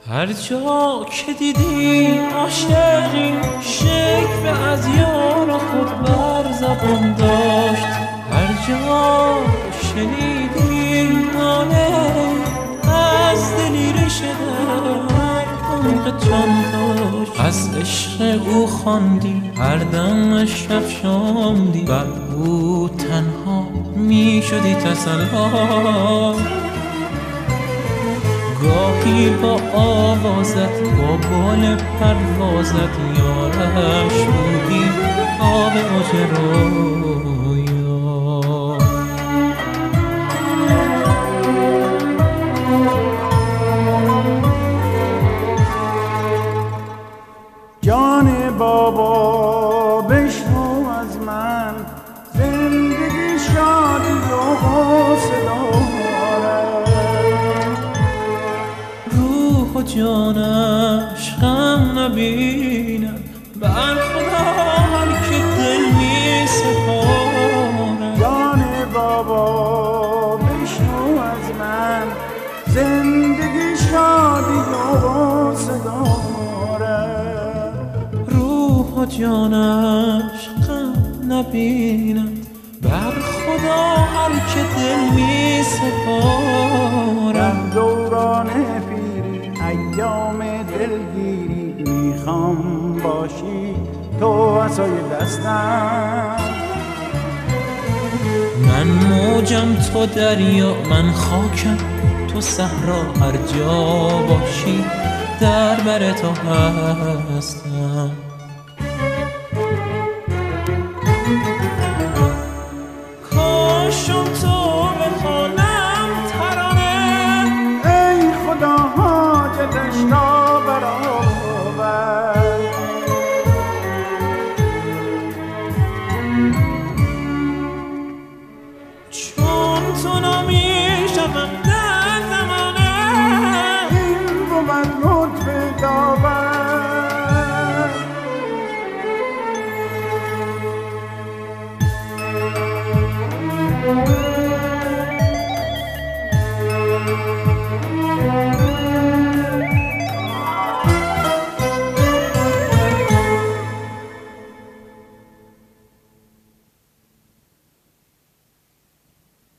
هر جا که دیدی عاشقی شکوه از یار خود بر زبان داشت، هر جا شنیدی ناله از دلی ریشه در عمق جان داشت. از عشق او خواندی هر دم شب شامدی، بر او تنها می شدی تسلا. گاهی با آوازت با بال پروازت یارش بودی آب ماجرایا. جان بابا بشنو از من، زندگی شادی و حوصله و جانش غم نبیند، بر خدا هر که دل می سپارد. جان بابا بشنو از من، زندگی شادی و غصه دارد. روح و جانش غم نبیند، بر خدا هر که دل می سپارد. دوران ایام دلگیری میخوام باشی تو عصای دستم. من موجم تو دریا، من خاکم تو صحرا، هر جا باشی در بر تو هستم. کاشم تو بخوانم ترانه، ای خدا حاجتش را برآور. چون تو نمیشم در زمانه، این بود لطف داور.